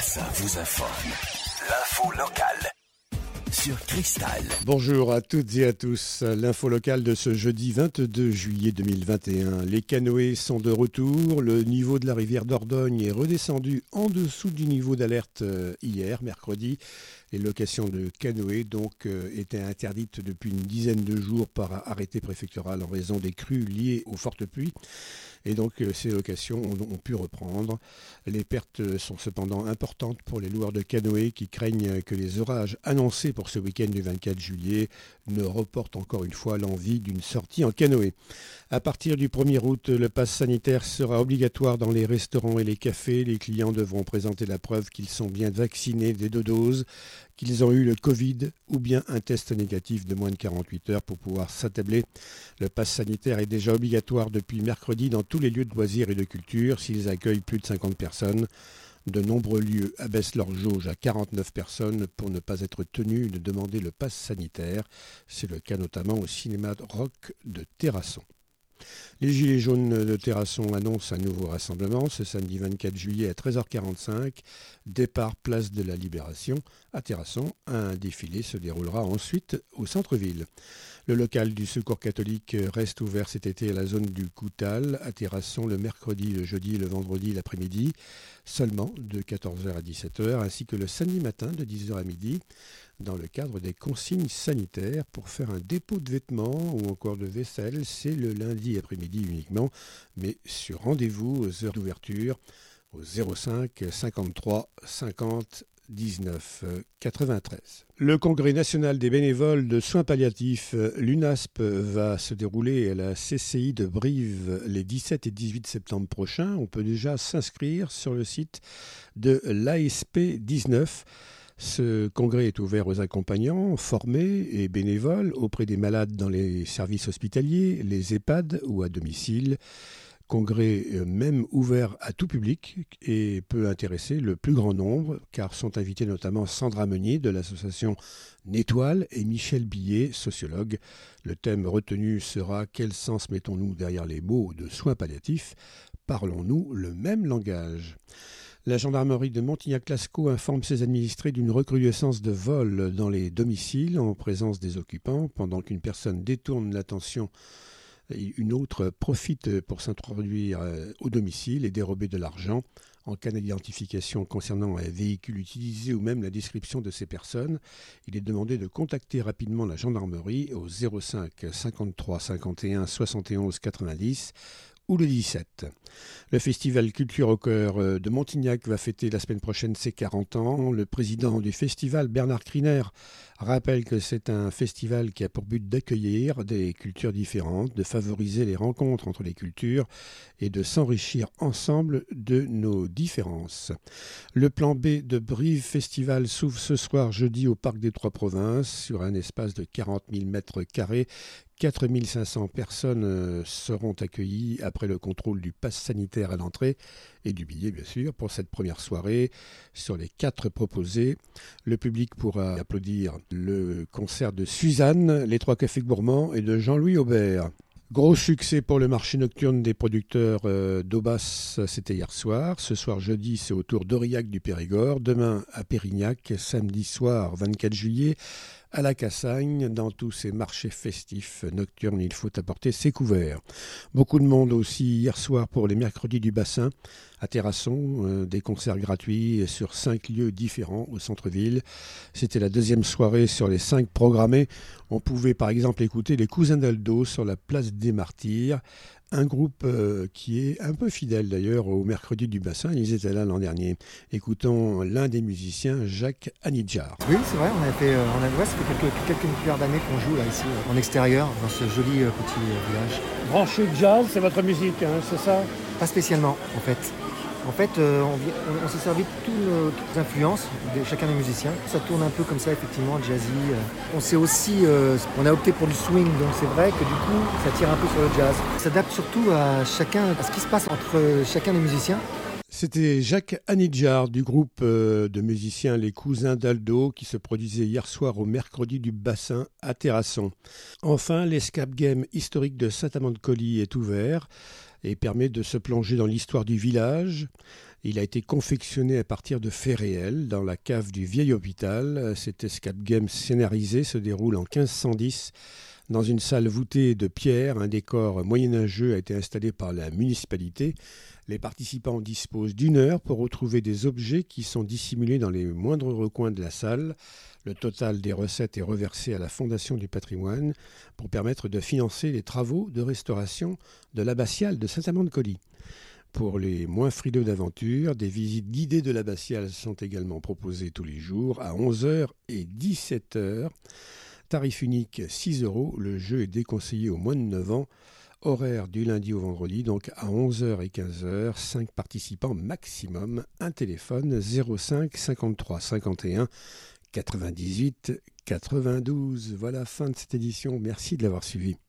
ça vous informe. L'info locale sur Cristal. Bonjour à toutes et à tous. L'info locale de ce jeudi 22 juillet 2021. Les canoës sont de retour. Le niveau de la rivière Dordogne est redescendu en dessous du niveau d'alerte hier, mercredi. Les locations de canoës étaient interdites depuis une dizaine de jours par arrêté préfectoral en raison des crues liées aux fortes pluies. Et donc ces locations ont pu reprendre. Les pertes sont cependant importantes pour les loueurs de canoës qui craignent que les orages annoncés pour ce week-end du 24 juillet ne reportent encore une fois l'envie d'une sortie en canoë. À partir du 1er août, le pass sanitaire sera obligatoire dans les restaurants et les cafés. Les clients devront présenter la preuve qu'ils sont bien vaccinés des 2 doses, qu'ils ont eu le Covid ou bien un test négatif de moins de 48 heures pour pouvoir s'attabler. Le pass sanitaire est déjà obligatoire depuis mercredi dans tous les lieux de loisirs et de culture s'ils accueillent plus de 50 personnes. De nombreux lieux abaissent leur jauge à 49 personnes pour ne pas être tenus de demander le pass sanitaire. C'est le cas notamment au cinéma rock de Terrasson. Les Gilets jaunes de Terrasson annoncent un nouveau rassemblement ce samedi 24 juillet à 13h45. Départ place de la Libération à Terrasson. Un défilé se déroulera ensuite au centre-ville. Le local du Secours catholique reste ouvert cet été à la zone du Coutal, à Terrasson le mercredi, le jeudi et le vendredi l'après-midi, seulement de 14h à 17h, ainsi que le samedi matin de 10h à midi, dans le cadre des consignes sanitaires. Pour faire un dépôt de vêtements ou encore de vaisselle, c'est le lundi après-midi uniquement, mais sur rendez-vous aux heures d'ouverture au 05 53 50 19 93. Le Congrès national des bénévoles de soins palliatifs, l'UNASP, va se dérouler à la CCI de Brive les 17 et 18 septembre prochains. On peut déjà s'inscrire sur le site de l'ASP 19. Ce congrès est ouvert aux accompagnants, formés et bénévoles auprès des malades dans les services hospitaliers, les EHPAD ou à domicile. Congrès même ouvert à tout public et peut intéresser le plus grand nombre, car sont invités notamment Sandra Meunier de l'association N'Étoile et Michel Billet, sociologue. Le thème retenu sera « Quel sens mettons-nous derrière les mots de soins palliatifs ? Parlons-nous le même langage ?» La gendarmerie de Montignac-Lascaux informe ses administrés d'une recrudescence de vols dans les domiciles en présence des occupants. Pendant qu'une personne détourne l'attention, une autre profite pour s'introduire au domicile et dérober de l'argent. En cas d'identification concernant un véhicule utilisé ou même la description de ces personnes, il est demandé de contacter rapidement la gendarmerie au 05 53 51 71 90 ou le 17. Le festival Culture au cœur de Montignac va fêter la semaine prochaine ses 40 ans. Le président du festival, Bernard Criner, rappelle que c'est un festival qui a pour but d'accueillir des cultures différentes, de favoriser les rencontres entre les cultures et de s'enrichir ensemble de nos différences. Le plan B de Brive Festival s'ouvre ce soir jeudi au Parc des Trois Provinces sur un espace de 40 000 mètres carrés. 4 500 personnes seront accueillies après le contrôle du pass sanitaire à l'entrée et du billet, bien sûr, pour cette première soirée. Sur les 4 proposés, le public pourra applaudir le concert de Suzanne, les Trois Cafés Gourmands et de Jean-Louis Aubert. Gros succès pour le marché nocturne des producteurs d'Aubas, c'était hier soir. Ce soir jeudi, c'est au tour d'Aurillac du Périgord. Demain à Pérignac, samedi soir 24 juillet, à la Cassagne. Dans tous ces marchés festifs nocturnes, il faut apporter ses couverts. Beaucoup de monde aussi hier soir pour les mercredis du bassin à Terrasson, des concerts gratuits sur 5 lieux différents au centre-ville. C'était la 2e soirée sur les 5 programmés. On pouvait par exemple écouter les Cousins d'Aldo sur la place des Martyrs, un groupe qui est un peu fidèle d'ailleurs au mercredi du bassin. Ils étaient là l'an dernier. Écoutons l'un des musiciens, Jacques Anidjar. Oui, c'est vrai, ça fait quelques milliards d'années qu'on joue là ici en extérieur dans ce joli petit village. Branché jazz, c'est votre musique, hein, c'est ça ? Pas spécialement en fait. On s'est servi de toutes nos influences de chacun des musiciens. Ça tourne un peu comme ça, effectivement, jazzy. On a opté pour du swing, donc c'est vrai que du coup, ça tire un peu sur le jazz. Ça s'adapte surtout à ce qui se passe entre chacun des musiciens. C'était Jacques Anidjar du groupe de musiciens Les Cousins d'Aldo qui se produisait hier soir au mercredi du bassin à Terrasson. Enfin, l'escape game historique de Saint-Amand-de-Coly est ouvert et permet de se plonger dans l'histoire du village. Il a été confectionné à partir de faits réels dans la cave du vieil hôpital. Cet escape game scénarisé se déroule en 1510 dans une salle voûtée de pierre. Un décor moyenâgeux a été installé par la municipalité. Les participants disposent d'1 heure pour retrouver des objets qui sont dissimulés dans les moindres recoins de la salle. Le total des recettes est reversé à la Fondation du patrimoine pour permettre de financer les travaux de restauration de l'abbatiale de Saint-Amand-de-Coly. Pour les moins frileux d'aventure, des visites guidées de l'abbatiale sont également proposées tous les jours à 11h et 17h. Tarif unique 6 €. Le jeu est déconseillé aux moins de 9 ans. Horaire du lundi au vendredi, donc à 11h et 15h. 5 participants maximum. Un téléphone 05 53 51 98 92. Voilà, fin de cette édition. Merci de l'avoir suivi.